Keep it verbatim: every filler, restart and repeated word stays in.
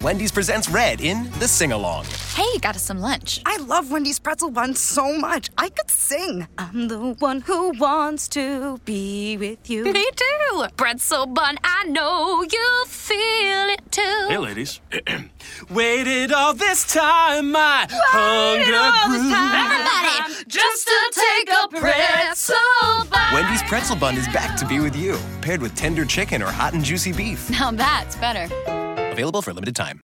Wendy's presents Red in The Sing-Along. Hey, got us some lunch. I love Wendy's pretzel bun so much. I could sing. I'm the one who wants to be with you. Me too. Pretzel bun, I know you feel it too. Hey, ladies. Waited all this time, my hunger grew. Everybody, just to take a pretzel bite. Wendy's pretzel bun is back to be with you, paired with tender chicken or hot and juicy beef. Now that's better. Available for a limited time.